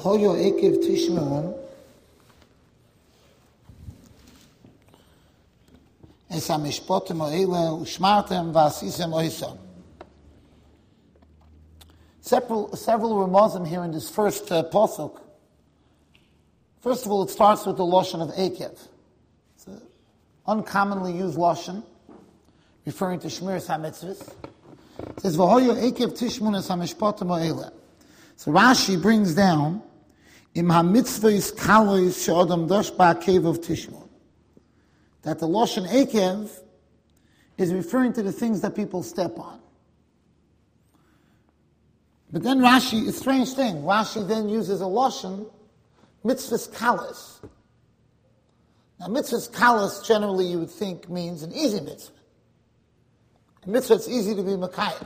V'hoyo ekev tishmeun es hamishpotim ha'ele u'shmartem v'asisem oisam. Several ramazim here in this first pasuk. First of all, it starts with the lashon of ekev. It's an uncommonly used lashon, referring to shmiras hamitzvos. It says, "V'hoyo ekev tishmeun es hamishpotim ha'ele." So Rashi brings down, "Im hamitzvos kalois she'odam dosh ba'akev of tishmeun," that the lashon ekev is referring to the things that people step on. But then Rashi, a strange thing, Rashi then uses a lashon, mitzvahs kalos. Now mitzvahs kalos generally you would think means an easy mitzvah. A mitzvah it's easy to be makayim.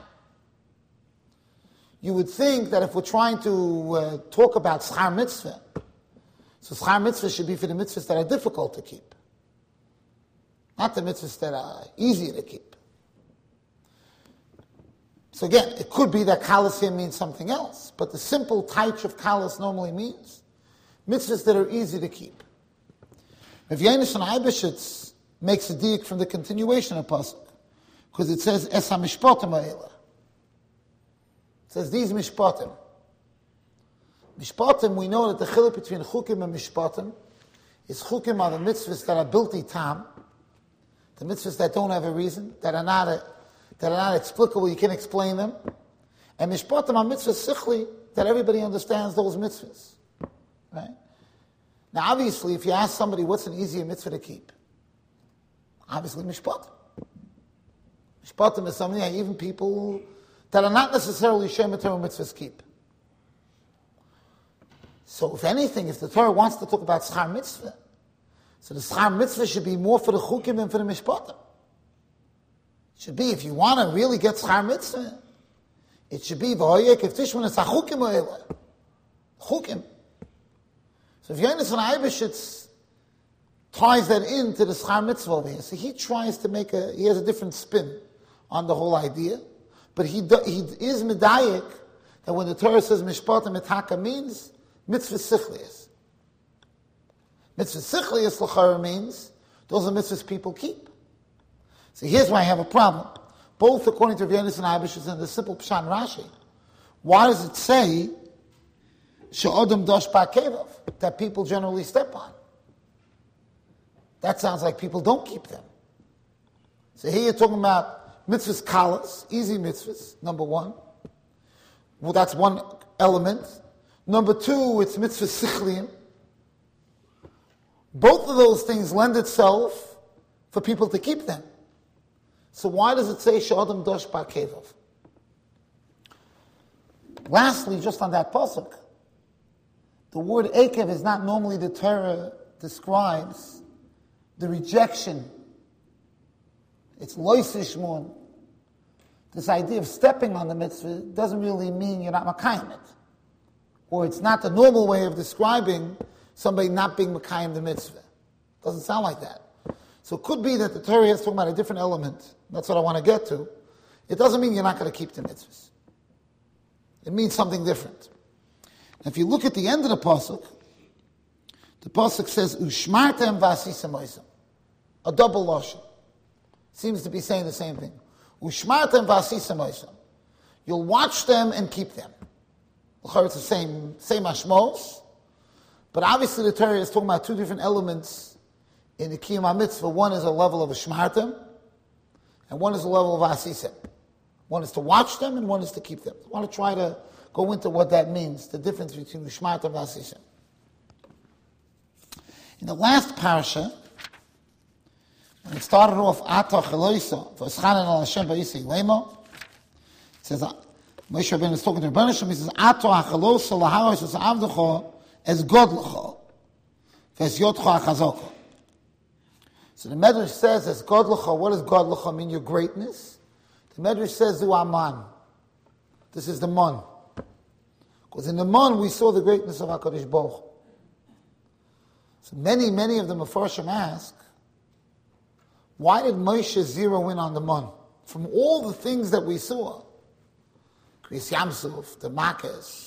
You would think that if we're trying to talk about schar mitzvah, so schar mitzvah should be for the mitzvahs that are difficult to keep, not the mitzvahs that are easy to keep. So again, it could be that kalos here means something else, but the simple taich of kalos normally means mitzvahs that are easy to keep. Rav Yonasan Eibeshitz makes a diak from the continuation of pasuk, because it says es hamishpotim ha'ele. It says these mishpatim. Mishpatim, we know that the chiluk between chukim and mishpatim is chukim are the mitzvahs that are bilti tam, the mitzvahs that don't have a reason, that are not explicable, you can't explain them. And mishpatim are mitzvahs sichli, that everybody understands those mitzvahs. Right? Now obviously, if you ask somebody what's an easier mitzvah to keep, obviously mishpatim. Mishpatim is something that even people that are not necessarily Shema Torah mitzvahs keep. So if anything, if the Torah wants to talk about schar mitzvah, so the schar mitzvah should be more for the chukim than for the mishpatim. It should be, if you want to really get schar mitzvah, it should be v'hoyek if tishmun es hachukim ha'ele. Chukim. So if Yonasan Eibeshitz ties that into the schar mitzvah over here, so he tries to he has a different spin on the whole idea, but he is medayik that when the Torah says mishpatim etaka means mitzvah sichlius. Mitzvah sichlius l'chara means those are mitzvahs people keep. So here's why I have a problem. Both according to Rav Yonasan Eibeshitz and the simple Pshan Rashi, why does it say she'odam dosh ba'akevav, that people generally step on? That sounds like people don't keep them. So here you're talking about mitzvahs kalas, easy mitzvahs, number one. Well, that's one element. Number two, it's mitzvahs sichliim. Both of those things lend itself for people to keep them. So why does it say she'odam dosh ba'akevav? Lastly, just on that pasuk, the word ekev is not normally the Torah describes the rejection. It's lois ishmun. This idea of stepping on the mitzvah doesn't really mean you're not makayim it. Or it's not the normal way of describing somebody not being makayim the mitzvah. Doesn't sound like that. So it could be that the Torah is talking about a different element. That's what I want to get to. It doesn't mean you're not going to keep the mitzvahs. It means something different. Now, if you look at the end of the pasuk says, Ushmartem v'asisem oisam. A double lashon. Seems to be saying the same thing. Ushmartem v'asisem oisam. You'll watch them and keep them. It's the same ashmos. But obviously the Torah is talking about two different elements in the Kiyum HaMitzvah. One is a level of Ushmartem, and one is a level of Asisem. One is to watch them, and one is to keep them. I want to try to go into what that means, the difference between Ushmartem and Asisem. In the last parasha, when it started off, Ata Cheloisa, V'eschanan al Hashem ba'isei lemo, it says, Moshe Rabbeinu is talking to Rebbeinu Shem, he says, Ata Cheloisa laharos es avdecho es godlecho, v'es yotcho achazoko. So the Medrash says, as godlecha, what does godlecha mean? Your greatness. The Medrash says, zu aman. This is the man. Because in the man we saw the greatness of HaKadosh Baruch Hu. So many of the Mefarshim ask, why did Moshe zero in on the man? From all the things that we saw, Kriyas Yamsuf, the Makkos,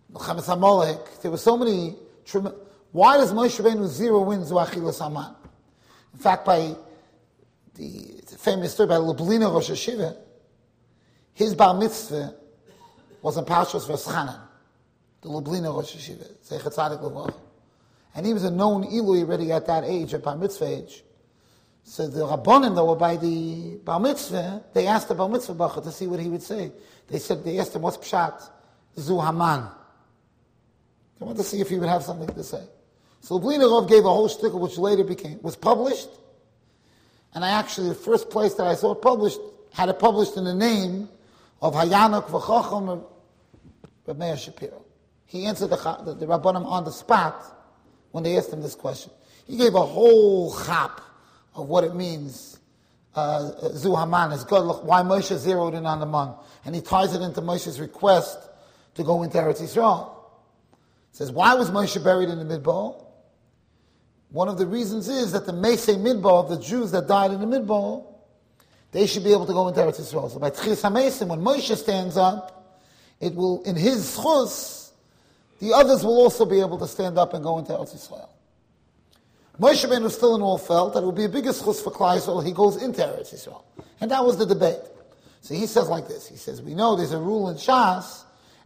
Melchemes HaMolech, there were so many... Why does Moshe Rabbeinu zero win Zu Achilas Haman? In fact, by the famous story by Lublina Rosh Hashiva, his bar mitzvah was in Parshas V'eschanan, the Lublina Rosh Hashiva, Zeichat Tzadik L'Vrach. And he was a known Ilui already at that age, at bar mitzvah age. So the Rabbonim that were by the bar mitzvah, they asked the bar mitzvah bacha to see what he would say. They asked him, what's Pshat? Zu Haman. They wanted to see if he would have something to say. So Lublina Rav gave a whole shtickle which later was published. And the first place that I saw it published, had it published in the name of Hayanuk V'Chacham of Reb Meir Shapiro. He answered the Rabbanim on the spot when they asked him this question. He gave a whole chap of what it means, Zu Haman, is God, why Moshe zeroed in on the man. And he ties it into Moshe's request to go into Eretz Yisrael. He says, why was Moshe buried in the Midbar? One of the reasons is that the Meisei Midbar, the Jews that died in the Midbar, they should be able to go into Eretz Yisrael. So by Tchias HaMeisim, when Moshe stands up, it will, in his schus, the others will also be able to stand up and go into Eretz Yisrael. Moshe Rabbeinu still in all felt that it would be a bigger schus for Klal Yisrael, he goes into Eretz Yisrael. And that was the debate. So he says like this, he says, we know there's a rule in Shas,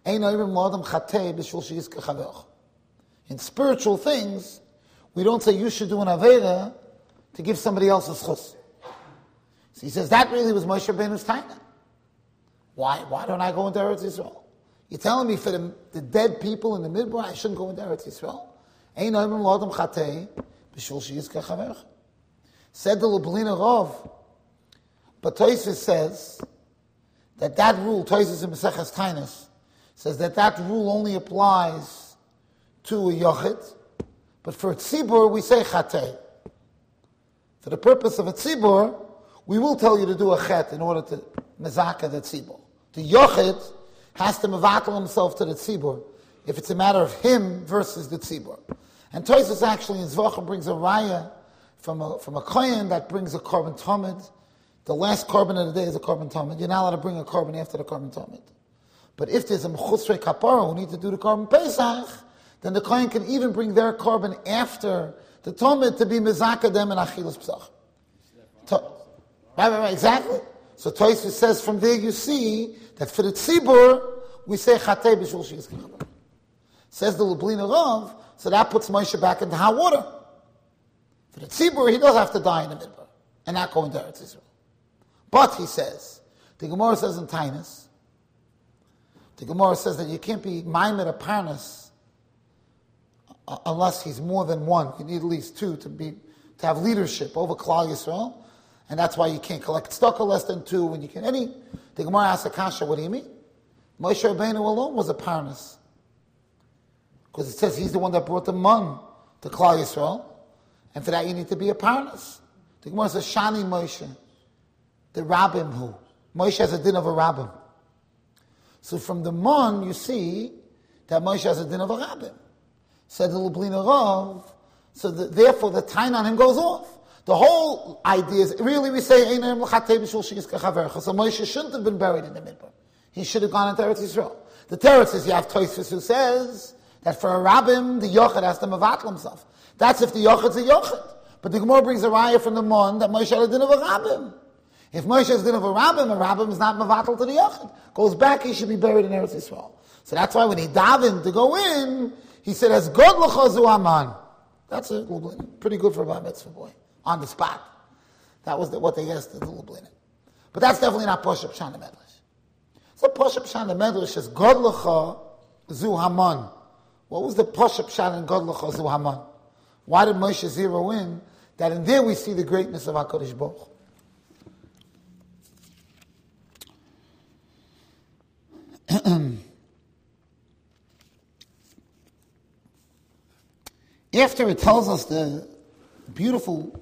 in spiritual things, we don't say you should do an Avera to give somebody else a schus. So he says, that really was Moshe Rabbeinu's taina. Why don't I go into Eretz Yisrael? You're telling me for the dead people in the Midbar, I shouldn't go into Eretz Yisrael? Said the Lublina Rav, but Tosfos says that rule, Tosfos in Maseches Tainis, says that rule only applies to a Yochid, but for a Tzibur we say Chatei. For the purpose of a Tzibur, we will tell you to do a Chet in order to Mezaka the Tzibur. The Yochid has to mevatel himself to the Tzibur if it's a matter of him versus the Tzibur. And Tosfos actually in Zvachim brings a raya from a kohen that brings a korban tamid. The last korban of the day is a korban tamid. You're not allowed to bring a korban after the korban tamid. But if there's a mechutzrei kapara who need to do the korban pesach, then the kohen can even bring their korban after the tamid to be mezaka them in achilas pesach. Right, exactly. So Tosfos says from there you see that for the tzibur we say chatei b'shul she'is k'chaber. Says the Lublina Rav, so that puts Moshe back into hot water. For the tzibur, he does have to die in the midbar and not go into Eretz Yisrael. But he says, the Gemara says in Tainus, the Gemara says that you can't be maimed a parnas unless he's more than one. You need at least two to have leadership over Klal Yisrael, and that's why you can't collect tzedakah less than two. When you can the Gemara asks a kasha, what do you mean? Moshe Rabbeinu alone was a parnas. Because it says he's the one that brought the man to Klal Yisrael. And for that you need to be a parnas. The Gemara says, Shani Moshe, the rabbim who? Moshe has a din of a rabbim. So from the man you see that Moshe has a din of a rabbim. Said the Lublina Rav, so therefore the tain on him goes off. The whole idea is, really we say, so Moshe shouldn't have been buried in the Midbar. He should have gone into Eretz Yisrael. The Teretz is, you have Tosfos who says that for a rabbim, the Yochid has to mevatel himself. That's if the Yochid's a Yochid. But the Gemara brings a raya from the Mon that Moshe had a din of a rabbim. If Moshe has a din of a rabbim is not mevatel to the Yochid. Goes back, he should be buried in Eretz Yisrael. So that's why when he davened to go in, he said, as God l'cha zu aman. That's a pretty good for a bar mitzvah boy. On the spot. That was what they asked the Lublin. But that's definitely not Poshup Shana Medrash. So Poshup Shana Medrash is God l'cha zu haman. What was the Poshup Shana and God l'cha zu haman? Why did Moshe zero in? That in there we see the greatness of HaKadosh Baruch Hu. After it tells us the beautiful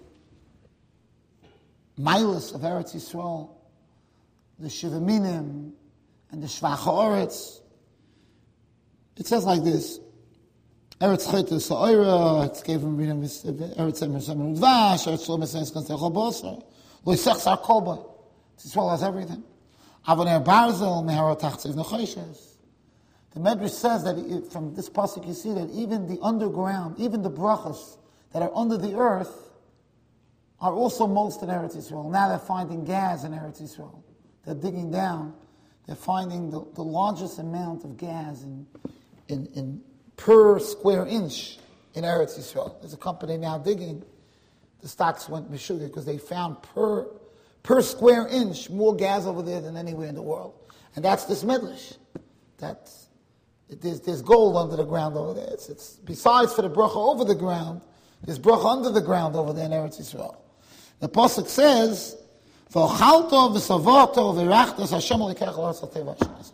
milas of Eretz Yisrael, the Shivaminim and the Shvach HaOretz, it says like this: Eretz Chayta Sa'ira, it gave him Eretz Emer Shemer Udvash, Eretz Shlom Esanis Konstechol Bosra, Lo Yisach Sar Kolba. Yisrael has everything. Avoner Barzel Mehara Tachziv Nechoshes. The Medrash says that from this pasuk you see that even the underground, even the brachas that are under the earth, are also most in Eretz Yisrael. Now they're finding gas in Eretz Yisrael. They're digging down. They're finding the largest amount of gas in per square inch in Eretz Yisrael. There's a company now digging. The stocks went mishuga because they found per square inch more gas over there than anywhere in the world. And that's this Medrash. There's gold under the ground over there. It's besides for the bracha over the ground, there's bracha under the ground over there in Eretz Yisrael. The pasuk says, "V'ochalto v'savato v'rachtos Hashem l'kecha l'oretz ha'teva Hashem."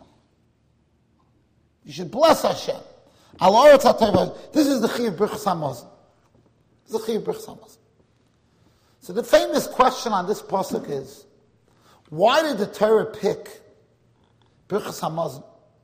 You should bless Hashem. Al oretz ha'teva. This is the chiyuv brichas hamazon. This is the chiyuv brichas hamazon. So the famous question on this pasuk is, why did the Torah pick brichas hamazon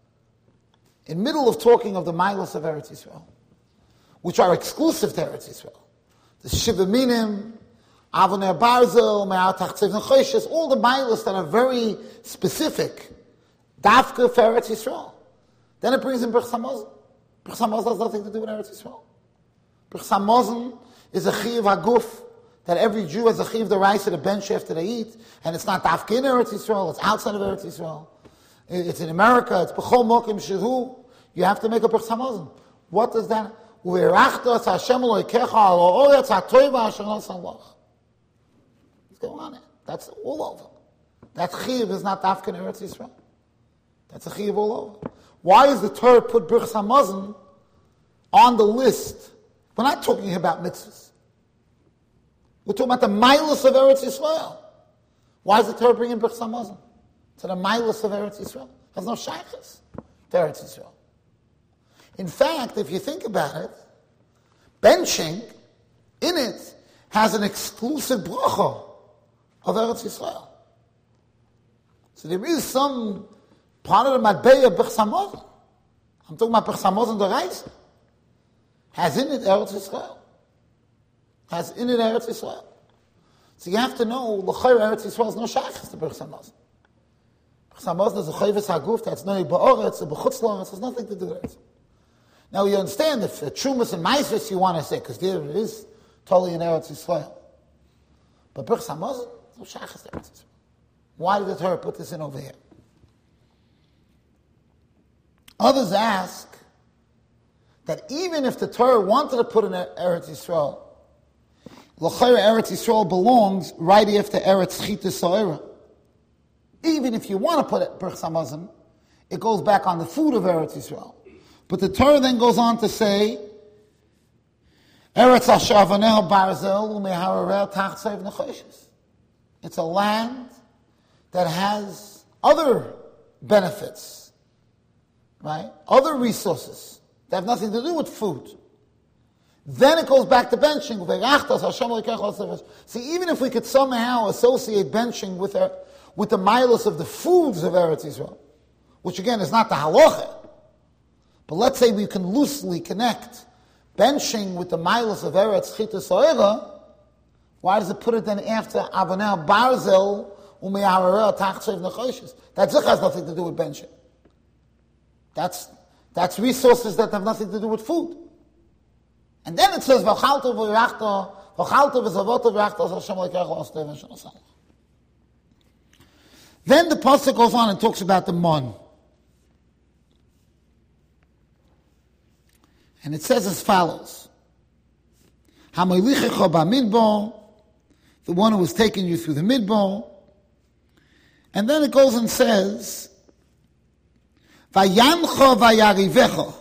in middle of talking of the milos of Eretz Yisrael, which are exclusive to Eretz Yisrael? The Shiva Minim, Avoner Barzel, Me'at Tachzev Nechoshes, all the milos that are very specific, dafka for Eretz Yisrael. Then it brings in brichas hamazon. Brichas hamazon has nothing to do with Eretz Yisrael. Brichas hamazon is a chiyuv haguf, that every Jew has a chiyuv the rice at a bench after they eat, and it's not dafka in Eretz Yisrael, it's outside of Eretz Yisrael. It's in America, it's b'chol mokim shehu. You have to make a brichas hamazon. What does that? U'erachtos Hashem Elokecha al ha'oretz ha'toiva asher nasan lach. What's going on there? That's all over. That chiyuv is not dafka in Eretz Yisrael. That's a chiyuv all over. Why is the Torah put brichas hamazon on the list? We're not talking about mitzvahs. We're talking about the milos of Eretz Yisrael. Why is the Torah bringing brichas hamazon to the milos of Eretz Yisrael? It has no shaykhs to Eretz Yisrael. In fact, if you think about it, benching in it has an exclusive bracha of Eretz Yisrael. So there is some part of the matbeya brichas hamazon. I'm talking about brichas hamazon the rice. Has in it Eretz Yisrael. Has in it Eretz Yisrael. So you have to know, l'chayr Eretz Yisrael is no shaykhs to brichas hamazon. Brichas hamazon is a chayvus haguf, that's no ba'oretz, b'chutz la'oretz, has nothing to do with it. Now you understand if Trumas and Maisvis you want to say, because there it is totally in Eretz Yisrael. But brichas hamazon, no shaykhs to Eretz Yisrael. Why did the Torah put this in over here? Others ask that even if the Torah wanted to put in Eretz Yisrael, l'chayr Eretz Yisrael belongs right after Eretz Chita So'era. Even if you want to put it brichas hamazon, it goes back on the food of Eretz Yisrael. But the Torah then goes on to say, Eretz asher avaneha barzel u'mehararel tachzev nechoshes. It's a land that has other benefits, right? Other resources that have nothing to do with food. Then it goes back to benching. See, even if we could somehow associate benching with the milos of the foods of Eretz Yisrael, which again is not the halacha, but let's say we can loosely connect benching with the milos of Eretz Chita So'era, why does it put it then after Avanel Barzel U'me'ararel Tachzev Nechoshes? That has nothing to do with benching. That's resources that have nothing to do with food. And then it says, V'chalto v'rachto, V'chalto v'zavoto v'rachto, Hashem l'kecha l'ostev v'shanasam. Then the pasuk goes on and talks about the mon. And it says as follows, Hamoilichecha b'midbar, the one who was taking you through the midbar. And then it goes and says, Vayancho vayarivecha,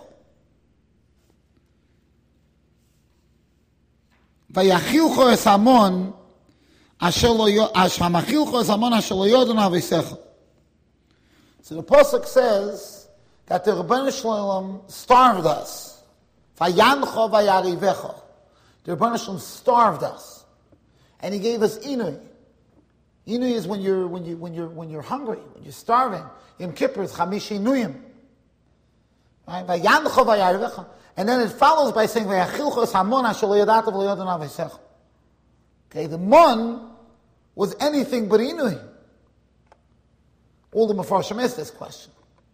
Vayachilcho es hamon asher lo hamachilcho es hamon asher lo yodon havisecha. So the pasuk says that the Rebbeinu Shalom starved us. Vayancho vayarivecha. The Rebbeinu Shalom starved us, and He gave us inui. Inui is when you're hungry, when you're starving. Yom Kippur is chamishi inuyim. Right? Vayancho vayarivecha. And then it follows by saying, okay, the mon was anything but inui. All the Mefarshim asked this question.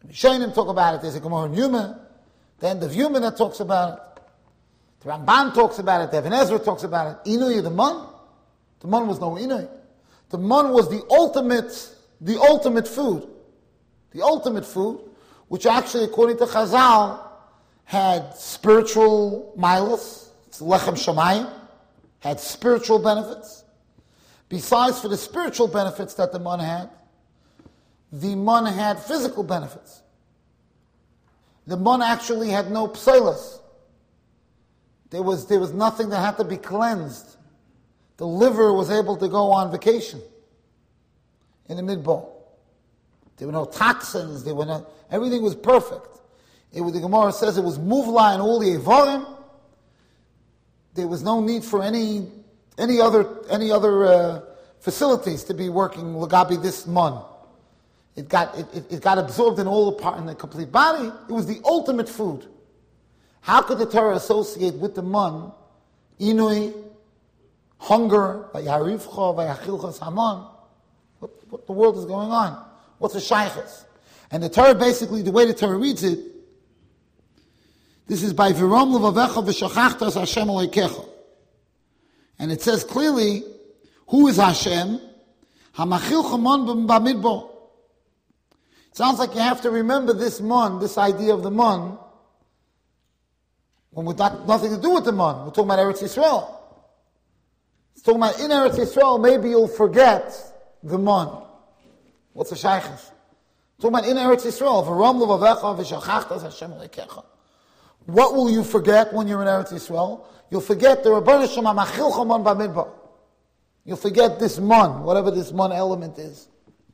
The Rishonim talk about it. There's a Gemara in Yuma, the end of Yuma that talks about it. The Ramban talks about it. The Even Ezra talks about it. Inui, the man. The man was no inui. The man was the ultimate food. The ultimate food, which actually, according to Chazal, had spiritual milas. It's lechem shamayim. Had spiritual benefits. Besides for the spiritual benefits that the man had, the man had physical benefits. The man actually had no pselas. There was nothing that had to be cleansed. The liver was able to go on vacation in the midbowl. There were no toxins. Everything was perfect. The Gemara says it was muvla in all the evarim. There was no need for any other facilities to be working lagabi this man. It got absorbed in all the part in the complete body. It was the ultimate food. How could the Torah associate with the man inui, hunger, vayarivcha, vayachilchas haman? What the world is going on? What's a shaychus? And the Torah basically, the way the Torah reads it, this is by Virom levavecha v'shachachtas Hashem Elokecha. And it says clearly, who is Hashem? Hamachilcha man b'midbar. It sounds like you have to remember this man, this idea of the man, when we've got nothing to do with the man. We're talking about Eretz Yisrael. It's talking about in Eretz Yisrael, maybe you'll forget the man. What's a shaykhis? Talking about in Eretz Yisrael, v'ram levavecha v'shachachtas Hashem Elokecha. What will you forget when you're in Eretz Yisrael? You'll forget the Rebbeinu Shem HaMachilcha man b'midbar. You'll forget this man, whatever this man element is.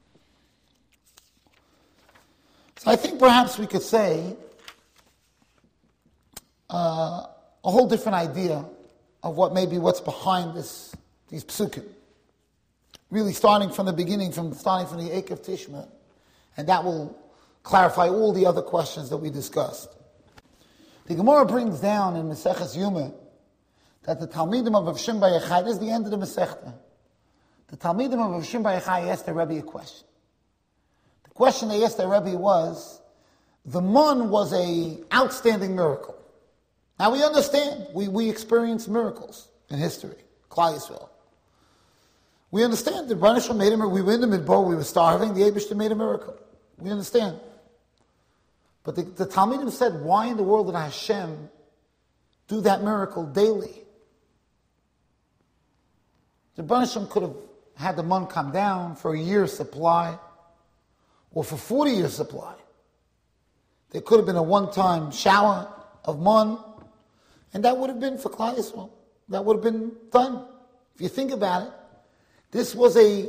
So I think perhaps we could say a whole different idea of what's behind these psukim. Really starting from the beginning, starting from the Eikev Tishma, and that will clarify all the other questions that we discussed. The Gemara brings down in Maseches Yuma that the Talmidim of Rav Shimon Bar Yochai, this is the end of the Masechta. The Talmidim of Rav Shimon Bar Yochai asked the Rebbe a question. The question they asked the Rebbe was, the man was an outstanding miracle. Now we understand, we experience miracles in history, Klal Yisrael. We understand the Rebbeinu Shalom made a miracle. We were in the midbar, we were starving, the Eibishter made a miracle. We understand. But the Talmidim said, why in the world did Hashem do that miracle daily? The Rebbeinu Shalom could have had the man come down for a year's supply, or for 40 years' supply. There could have been a one-time shower of man, and that would have been for Klal Yisrael. That would have been done. If you think about it, this was a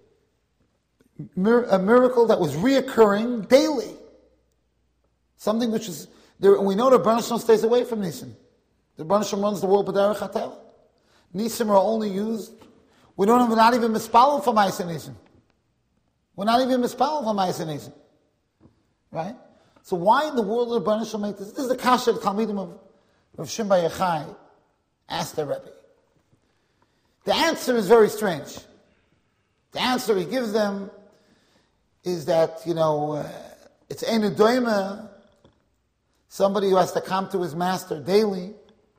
miracle that was reoccurring daily. Something which is, we know the Rebbeinu Shalom stays away from Nisim. The Rebbeinu Shalom runs the world b'derech hateva. Nisim are only used, we're not even mispalel for Ma'aseh Nisim. We're not even mispalel for Ma'aseh Nisim. Right? So why in the world did the Rebbeinu Shalom make this? This is the kasha of Talmidim of Rav Shimon Bar Yochai asked the Rebbe. The answer is very strange. The answer he gives them is that, it's Einu Doima, somebody who has to come to his master daily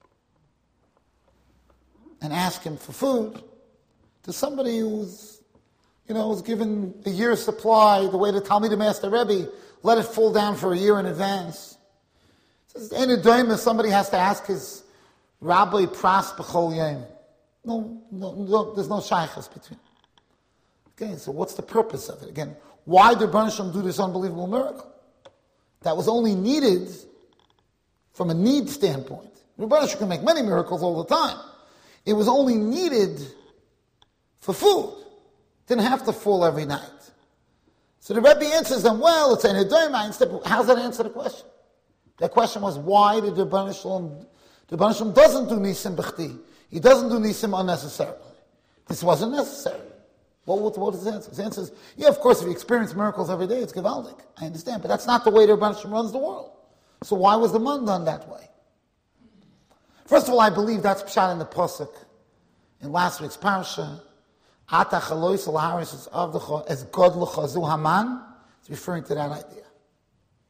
and ask him for food, to somebody who's given a year's supply, the way the Talmidim asked the Rebbe, let it fall down for a year in advance. It says, Einu Doima, somebody has to ask his Rabbi Pras B'chol Yom. No, there's no shaychus between. Okay, so what's the purpose of it? Again, why did Rebbeinu Shalom do this unbelievable miracle? That was only needed from a need standpoint. Rebbeinu Shalom can make many miracles all the time. It was only needed for food. Didn't have to fall every night. So the Rebbe answers them, well, it's an Edoimah. Instead, how's that answer the question? The question was, why did the Rebbeinu Shalom doesn't do Nisim B'chti. He doesn't do Nisim unnecessarily. This wasn't necessary. What is his answer? His answer is, yeah, of course, if you experience miracles every day, it's gewaldic. I understand, but that's not the way the Rebbeinu Shalom runs the world. So why was the man done that way? First of all, I believe that's pshat in the pasuk in last week's parsha. Ata chalois al haris avdecha as god lechazu haman. It's referring to that idea.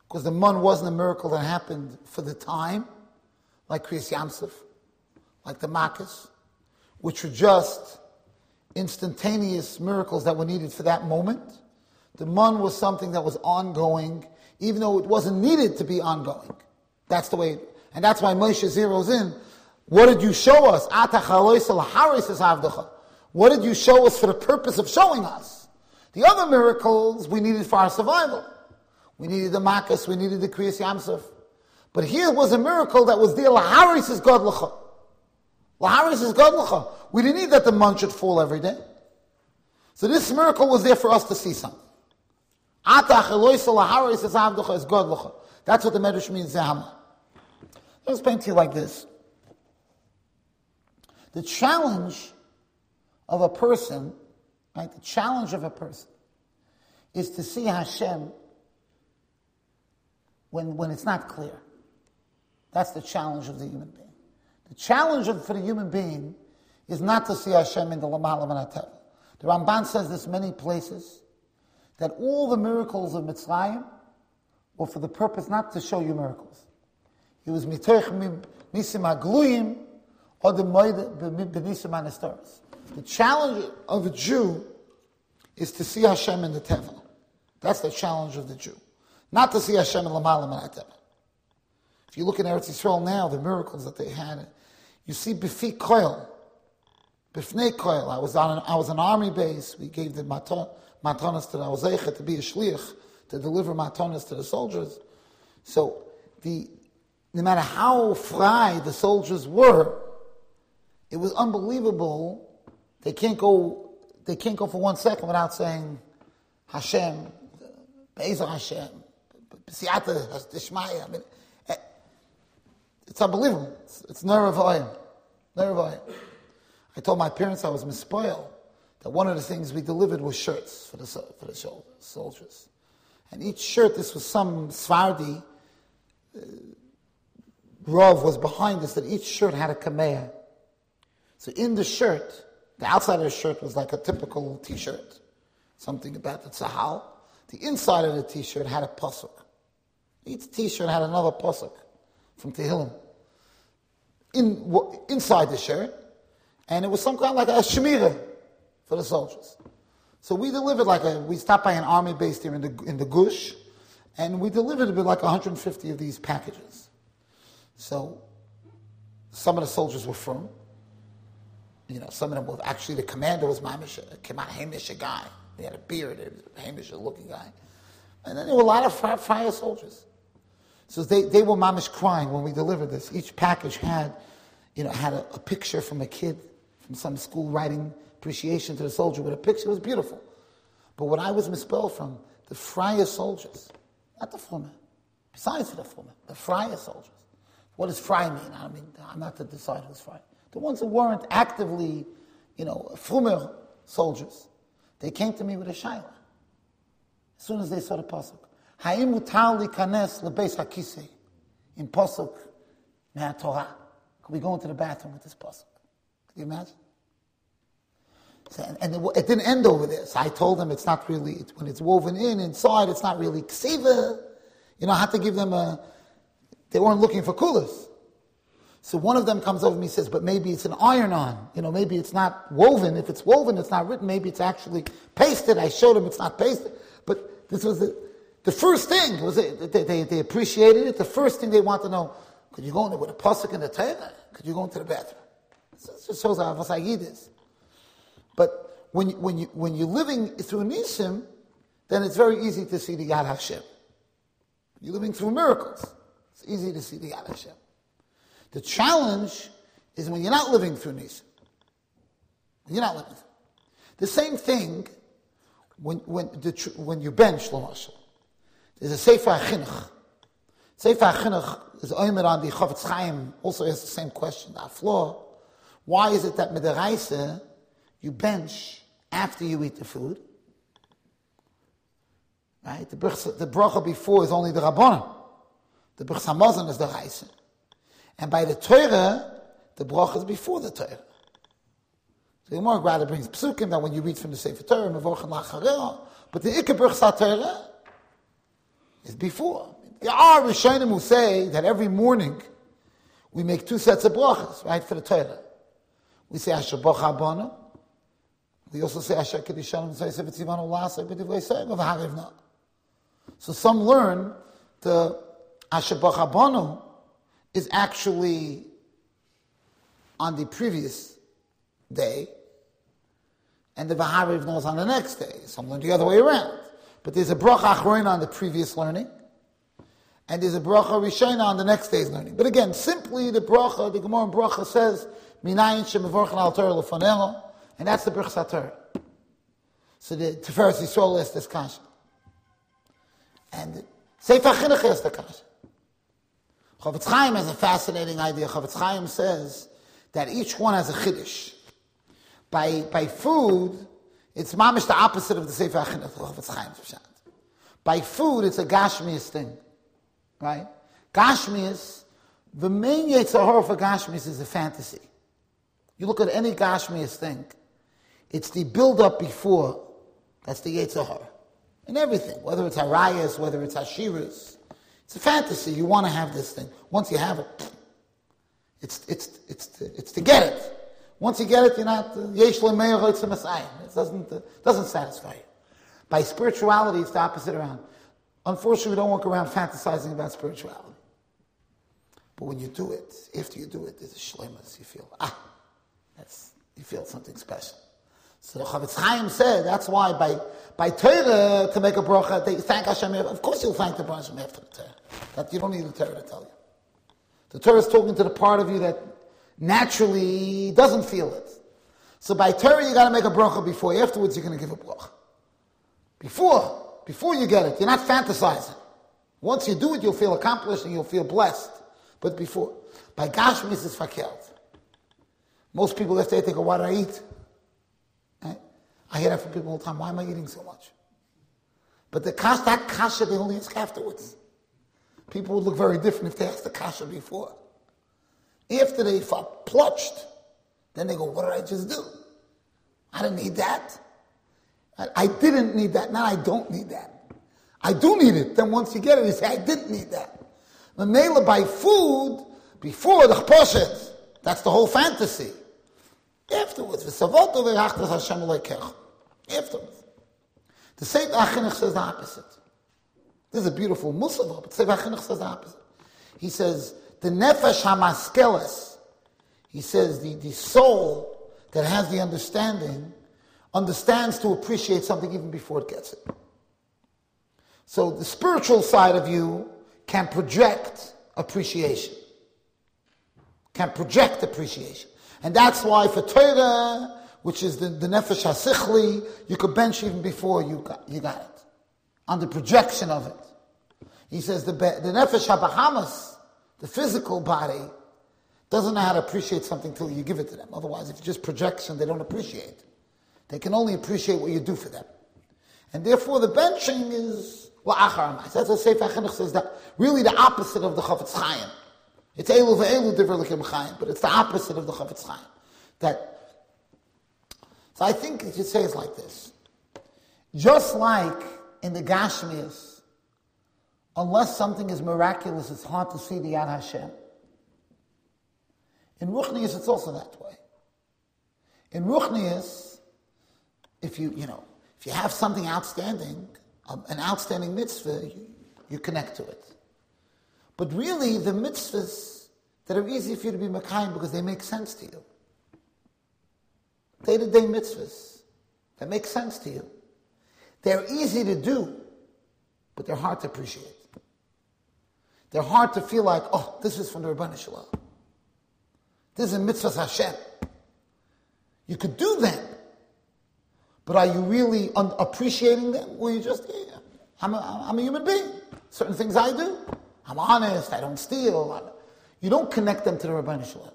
because the man wasn't a miracle that happened for the time, like Kriyas Yamsuf, like the Makkos, which were just instantaneous miracles that were needed for that moment. The man was something that was ongoing, even though it wasn't needed to be ongoing. That's the way, and that's why Moshe zeroes in. What did you show us? What did you show us for the purpose of showing us? The other miracles we needed for our survival. We needed the Makkos, we needed the Kriyas Yamsuf. But here was a miracle that was there, Laharis is Godlacha. Laharis is Godlacha. We didn't need that the man should fall every day. So this miracle was there for us to see something. That's what the Medrash means, Zahama. Let me explain to you like this. The challenge of a person, right? The challenge of a person is to see Hashem when it's not clear. That's the challenge of the human being. The challenge for the human being is not to see Hashem in the Lamala V'Natev. The Ramban says this many places, that all the miracles of Mitzrayim were for the purpose not to show you miracles. It was mitoich nisim hagluyim or the moed b'nisim hanestoros. The challenge of a Jew is to see Hashem in the Teva. That's the challenge of the Jew. Not to see Hashem in Lamala V'Natev. If you look in Eretz Yisrael now, the miracles that they had, you see B'fi Koil, B'fnei Koil. I was on an army base. We gave the matanas to the Awzeicha to be a shliach, to deliver matanas to the soldiers. So no matter how fried the soldiers were, it was unbelievable. They can't go for 1 second without saying Hashem, Be'ezer Hashem, B'siyata Dishmaya. I mean, it's unbelievable. It's Nerevayim. I told my parents I was mispoiled, that one of the things we delivered was shirts for the soldiers. And each shirt, this was some Sfardi, Rav was behind us, that each shirt had a kameah. So in the shirt, the outside of the shirt was like a typical t-shirt, something about the tzahal. The inside of the t-shirt had a pasuk. Each t-shirt had another pasuk from Tehillim inside the shirt, and it was some kind of like a shemira for the soldiers. So we delivered we stopped by an army base there in the Gush, and we delivered like 150 of these packages. So some of the soldiers were from, some of them were actually, the commander was Hamish, a guy. He had a beard, a Hamish looking guy. And then there were a lot of fire soldiers. So they were mamish crying when we delivered this. Each package had a picture from a kid from some school writing appreciation to the soldier with a picture. It was beautiful. But what I was misspelled from, the Friar soldiers, not the Frumer, besides the Frumer, the Friar soldiers. What does Fry mean? I'm not to decide who's Fry. The ones who weren't actively, Frumer soldiers, they came to me with a shayla. As soon as they saw the pasuk. Ha'im mutar likanes lebeis hakisei in pasuk me'atorah. Could we go into the bathroom with this pasuk? Could you imagine? And it didn't end over there. So I told them it's not really, when it's woven inside, it's not really ksiva. I had to give them they weren't looking for kulas. So one of them comes over to me and says, but maybe it's an iron-on. Maybe it's not woven. If it's woven, it's not written. Maybe it's actually pasted. I showed them it's not pasted. But this was the first thing. They appreciated it. The first thing they want to know, could you go in there with a pasuk in the Torah? Could you go into the bathroom? It just shows how Vasagid is. But when you're living through Nisim, then it's very easy to see the Yad Hashem. You're living through miracles. It's easy to see the Yad Hashem. The challenge is when you're not living through Nisim. You're not living through. The same thing when you bench, L'mashal. There's a Sefer HaChinuch. Sefer HaChinuch is Omer on the Chofetz Chaim, also has the same question, the Aflor. Why is it that Midaraisa, you bench after you eat the food? Right? The bracha before is only the Rabbanan. The Birchas Hamazon is the Raisa. And by the Torah, the bracha is before the Torah. So the Gemara rather brings psukim that when you read from the Sefer Torah, Mevorchen Lachareo, but the Ikar Birchas HaTorah is before. There are Rishonim who say that every morning we make 2 sets of brachas, right, for the Torah. We say Asher Baruch Abanu. We also say Asher Kedishanu V'Tzaysev V'Tzivanu L'Aseh B'Divrei Seir V'Harivna. So some learn the Asher Baruch Abanu is actually on the previous day, and the V'Harivna is on the next day. Some learn the other way around. But there's a bracha achrona on the previous learning, and there's a bracha rishona on the next day's learning. But again, simply the bracha, the Gemara in bracha says, Minayin shemevorchen al Torah lefanecha, and that's the Birchas HaTorah. So the Tiferes Yisrael is this kasha. And the Sefer HaChinuch is the kasha. Chofetz Chaim has a fascinating idea. Chofetz Chaim says that each one has a chiddush. By food, it's mamish the opposite of the Sefer HaChinuch, Chofetz Chaim's pshat. By food, it's a gashmius thing. Right? Gashmius, the main Yetzer Hara for Gashmius is a fantasy. You look at any Gashmius thing, it's the build-up before, that's the Yetzer Hara. And everything, whether it's Harayas, whether it's Hashiras, it's a fantasy. You want to have this thing. Once you have it, it's to get it. Once you get it, you're not, Yesh Le'meir it's a Messiah. It doesn't satisfy you. By spirituality, it's the opposite around. Unfortunately, we don't walk around fantasizing about spirituality. But when you do it, after you do it, there's a shlemus. You feel, you feel something special. So the Chofetz Chaim said, that's why by Torah, to make a bracha, they thank Hashem. Of course you'll thank the Baruch Hashem after the Torah. That you don't need the Torah to tell you. The Torah is talking to the part of you that naturally doesn't feel it. So by Torah, you got to make a bracha before. Afterwards, you're going to give a bracha. Before you get it, you're not fantasizing. Once you do it, you'll feel accomplished and you'll feel blessed. But before, by Gashmis, it's fakelt. Most people, after they think, what do I eat? I hear that from people all the time. Why am I eating so much? But that kasha, they only ask afterwards. People would look very different if they asked the kasha before. After they felt plutched, then they go, what did I just do? I didn't need that. I didn't need that. Now I don't need that. I do need it. Then once you get it, you say, I didn't need that. The Mela by food, before the chposhet, that's the whole fantasy. Afterwards, afterwards. The Sefer HaChinuch says the opposite. This is a beautiful Musaf, but Sefer HaChinuch says the opposite. He says, the nefesh hamaskeles, he says the soul that has the understanding, understands to appreciate something even before it gets it. So the spiritual side of you can project appreciation. And that's why for Torah, which is the nefesh hasichli, you could bench even before you got it. On the projection of it. He says the nefesh habahamas, the physical body, doesn't know how to appreciate something till you give it to them. Otherwise, if it's just projection, they don't appreciate. They can only appreciate what you do for them. And therefore, the benching is la'achar amas. That's what Sefer HaChinuch says, that really the opposite of the Chofetz Chaim. It's elu ve'elu divrei Elokim Chaim, but it's the opposite of the Chofetz Chaim. So I think you should say it's like this. Just like in the Gashmias, unless something is miraculous, it's hard to see the Yad Hashem. In Ruchnius, it's also that way. In Ruchnius, if you have something outstanding, an outstanding mitzvah, you connect to it. But really, the mitzvahs that are easy for you to be mekayim because they make sense to you. Day-to-day mitzvahs that make sense to you. They're easy to do, but they're hard to appreciate. They're hard to feel like, this is from the Rebbeinu Shalom. This is a mitzvah Hashem. You could do them, but are you really appreciating them? Or you just, I'm a human being. Certain things I do. I'm honest, I don't steal. You don't connect them to the Rebbeinu Shalom.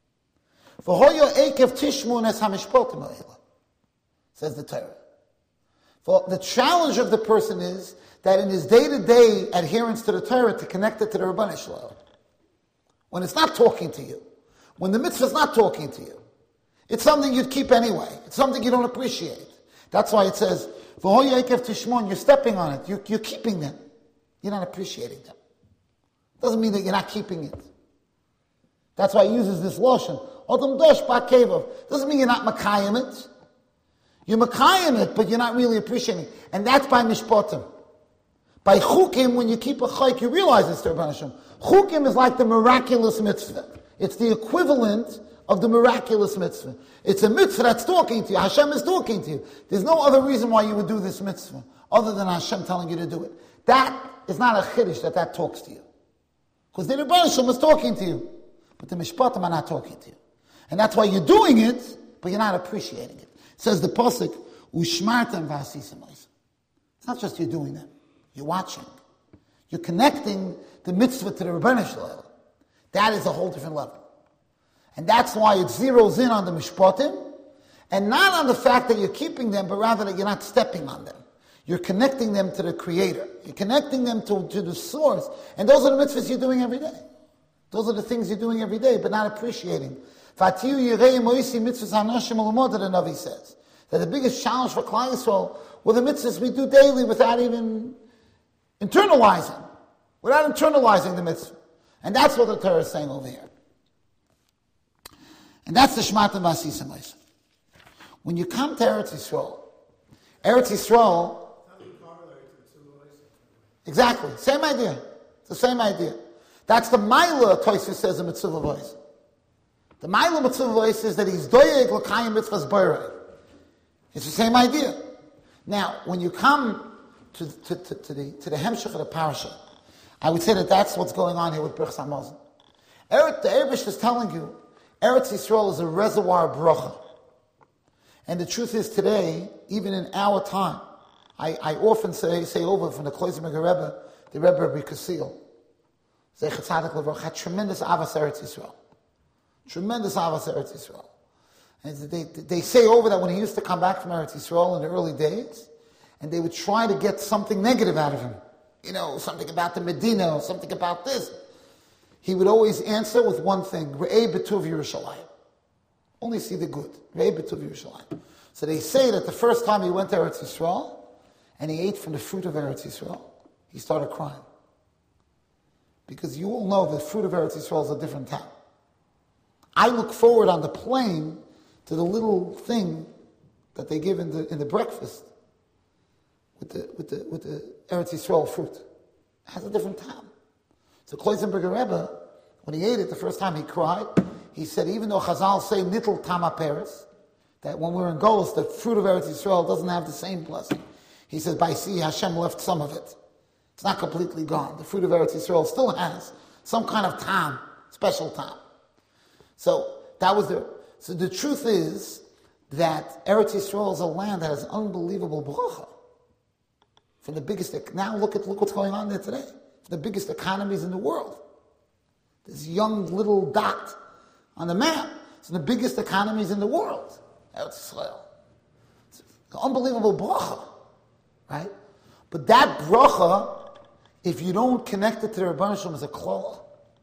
Says the Torah. For the challenge of the person is that in his day-to-day adherence to the Torah, to connect it to the Rebbeinu Shalom. When it's not talking to you, when the mitzvah is not talking to you, it's something you'd keep anyway. It's something you don't appreciate. That's why it says, you're stepping on it, you're keeping them. You're not appreciating them. Doesn't mean that you're not keeping it. That's why he uses this lotion. Odom dosh ba'kevav. Doesn't mean you're not makayim it. You're makayim it, but you're not really appreciating it. And that's by mishpatim. By chukim, when you keep a chayk, you realize it's the Rebbeinu Hashem. Chukim is like the miraculous mitzvah. It's the equivalent of the miraculous mitzvah. It's a mitzvah that's talking to you. Hashem is talking to you. There's no other reason why you would do this mitzvah other than Hashem telling you to do it. That is not a chiddush that talks to you. Because the Rebbeinu Hashem is talking to you. But the mishpatim are not talking to you. And that's why you're doing it, but you're not appreciating it. It says the pasuk, ushmartem v'asisim. It's not just you're doing them. You're watching. You're connecting the mitzvah to the Rebbeinu Shalom. That is a whole different level. And that's why it zeroes in on the mishpatim, and not on the fact that you're keeping them, but rather that you're not stepping on them. You're connecting them to the Creator. You're connecting them to the source. And those are the mitzvahs you're doing every day. Those are the things you're doing every day, but not appreciating. Fatiu yirei moisi mitzvahs hanashim ulamodah, the Navi says. That the biggest challenge for Klal Yisrael were the mitzvahs we do daily without even internalizing. Without internalizing the mitzvah. And that's what the Torah is saying over here. And that's the Shmartem V'asisim. When you come to Eretz Yisrael, exactly, same idea. It's the same idea. That's the Maila, Tosfos says in Mitzvah Voice. The Maila Mitzvah Voice is that he's doyeg l'kayim mitzvahs boirei. It's the same idea. Now, when you come to the Hemshech of the parasha, I would say that that's what's going on here with Birchas Hamazon. The Eibush is telling you, Eretz Yisrael is a reservoir of bracha. And the truth is today, even in our time, I often say over from the Kloisenberger Rebbe, the Rebbe Rabbi Kasil, Zecher Tzadik Levrach, had tremendous avas Eretz Yisrael. Tremendous avas Eretz Yisrael. And they say over that when he used to come back from Eretz Yisrael in the early days, and they would try to get something negative out of him. You know, something about the Medina, or something about this. He would always answer with one thing, Re'ei B'tuv Yerushalayim. Only see the good. Re'ei B'tuv Yerushalayim. So they say that the first time he went to Eretz Yisrael, and he ate from the fruit of Eretz Yisrael, he started crying. Because you all know the fruit of Eretz Yisrael is a different time. I look forward on the plane to the little thing that they give in the breakfast with the Eretz Yisrael fruit. It has a different time. So Kloisenberger Rebbe, when he ate it the first time, he cried. He said, even though Chazal say nitl tama peres, that when we're in Golus, the fruit of Eretz Yisrael doesn't have the same blessing. He says, by sea, Hashem left some of it. It's not completely gone. The fruit of Eretz Yisrael still has some kind of tam, special tam. So So the truth is that Eretz Yisrael is a land that has unbelievable bracha. From the biggest, now look what's going on there today. The biggest economies in the world. This young little dot on the map. It's the biggest economies in the world. Eretz Yisrael. It's an unbelievable bracha. Right? But that bracha, if you don't connect it to the Rebbeinu Shalom, is a klola.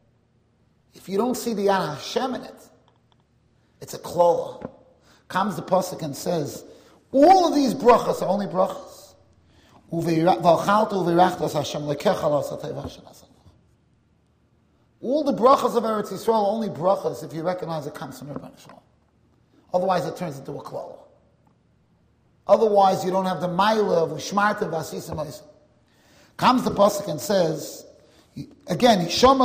If you don't see the Yad Hashem in it, it's a klola. Comes the pasuk and says, all of these brachas are only brachas. All the brachas of Eretz Yisrael are only brachas if you recognize it comes from Rebbeinu Shalom. Otherwise it turns into a klola. Otherwise you don't have the maila of ushmartem v'asisim oisim. Comes the pasuk and says, again,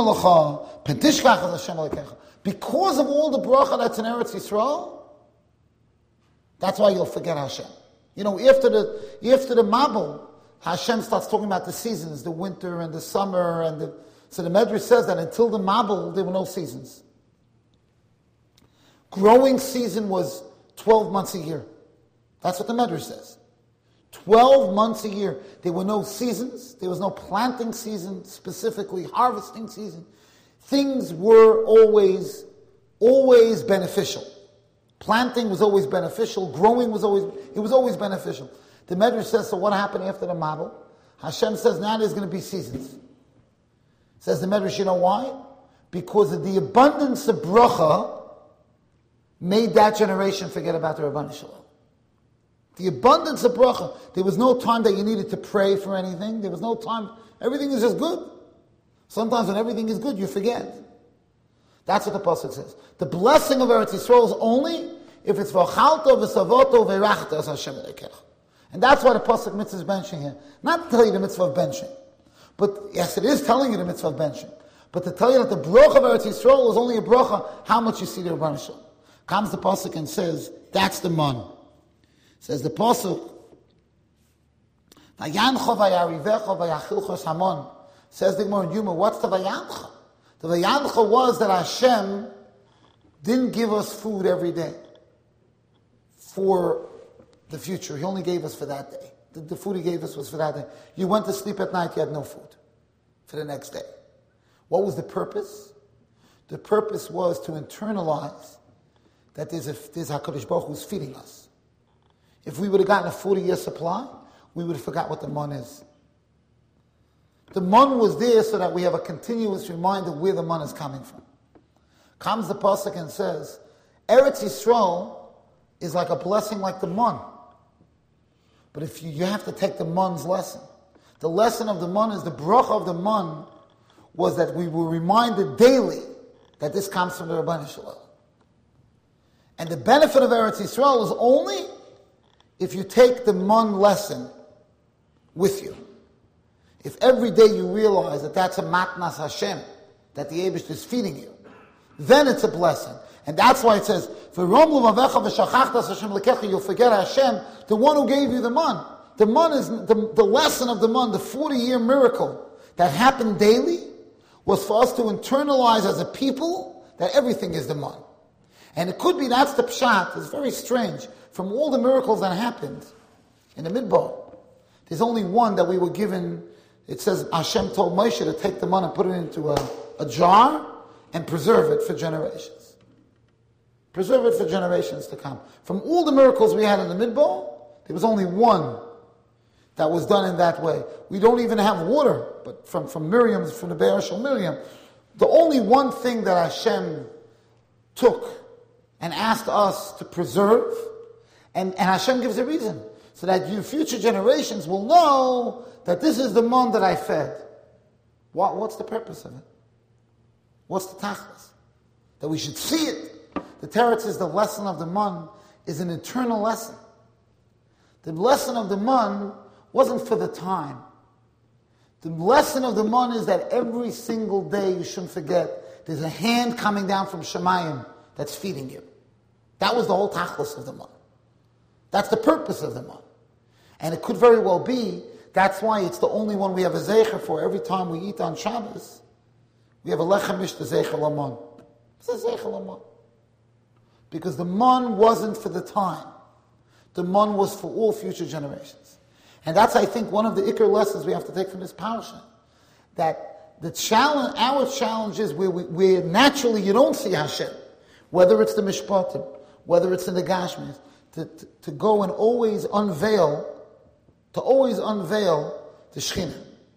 because of all the bracha that's in Eretz Yisrael, that's why you'll forget Hashem. You know, after the Mabul, Hashem starts talking about the seasons, the winter and the summer, so the Medrash says that until the Mabul, there were no seasons. Growing season was 12 months a year. That's what the Medrash says. 12 months a year. There were no seasons. There was no planting season, specifically harvesting season. Things were always beneficial. Planting was always beneficial. Growing was always beneficial. The Medrash says, so what happened after the Mabul? Hashem says, now there's going to be seasons. Says the Medrash, you know why? Because of the abundance of bracha made that generation forget about the Rebbeinu Shalom. The abundance of bracha. There was no time that you needed to pray for anything. There was no time. Everything was just good. Sometimes when everything is good, you forget. That's what the pasuk says. The blessing of Eretz Yisrael is only if it's v'chalto v'savoto v'rachta as Hashem lekech. And that's why the pasuk mitzvah is benching here. Not to tell you the mitzvah of benching, but yes, it is telling you the mitzvah of benching. But to tell you that the bracha of Eretz Yisrael is only a bracha, how much you see the Rebbeinu Shalom. Comes the pasuk and says, that's the man. Says the pasuk, Vayancha vayarivecha vayachilchos hamon. Says the Gemara in Yuma, what's the Vayancha? The Vayancha was that Hashem didn't give us food every day for the future. He only gave us for that day. The food He gave us was for that day. You went to sleep at night, you had no food for the next day. What was the purpose? The purpose was to internalize that there's HaKadosh Baruch Hu who's feeding us. If we would have gotten a 40-year supply, we would have forgot what the man is. The man was there so that we have a continuous reminder where the man is coming from. Comes the pasuk and says, Eretz Yisrael is like a blessing like the man. But if you have to take the man's lesson. The lesson of the man is the bracha of the man was that we were reminded daily that this comes from the Rebbeinu Shalom. And the benefit of Eretz Yisrael is only if you take the man lesson with you. If every day you realize that that's a matnas Hashem, that the Eibush is feeding you, then it's a blessing. And that's why it says, you'll forget Hashem, the one who gave you the man. The man is the lesson of the man, the 40-year miracle that happened daily, was for us to internalize as a people that everything is the man. And it could be that's the pshat. It's very strange. From all the miracles that happened in the Midbar, there's only one that we were given. It says Hashem told Moshe to take the man and put it into a jar and preserve it for generations. Preserve it for generations to come. From all the miracles we had in the Midbar, there was only one that was done in that way. We don't even have water, but from Miriam's, from the Be'er Shel Miriam, the only one thing that Hashem took and asked us to preserve, and Hashem gives a reason, so that you future generations will know that this is the man that I fed. What's the purpose of it? What's the tachlis? That we should see it. The Teretz says the lesson of the man is an eternal lesson. The lesson of the man wasn't for the time. The lesson of the man is that every single day, you shouldn't forget, there's a hand coming down from Shemayim that's feeding you. That was the whole tachlis of the man. That's the purpose of the man. And it could very well be, that's why it's the only one we have a zecher for. Every time we eat on Shabbos, we have a lechem mishta zecher laman. It's a zecher laman. Because the man wasn't for the time. The man was for all future generations. And that's, I think, one of the ikar lessons we have to take from this parasha. That the challenge, our challenge is where naturally you don't see Hashem. Whether it's the mishpatim, whether it's in the gashmis, to go and always unveil the Shekhinah.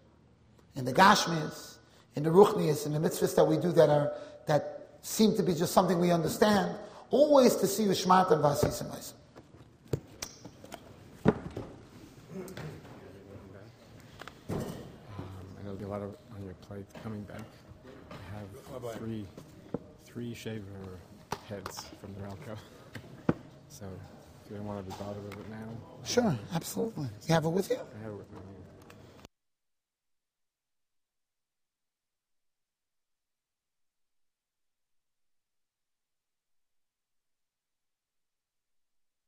In the gashmis, in the ruchnias, in the mitzvahs that we do that seem to be just something we understand, always to see Ushmartam V'asisim Eisim. I know there'll be a lot on your plate coming back. I have three shaver heads from the Ralco. So if you don't want to be bothered with it now. Sure, absolutely. You have it with you? I have it with me.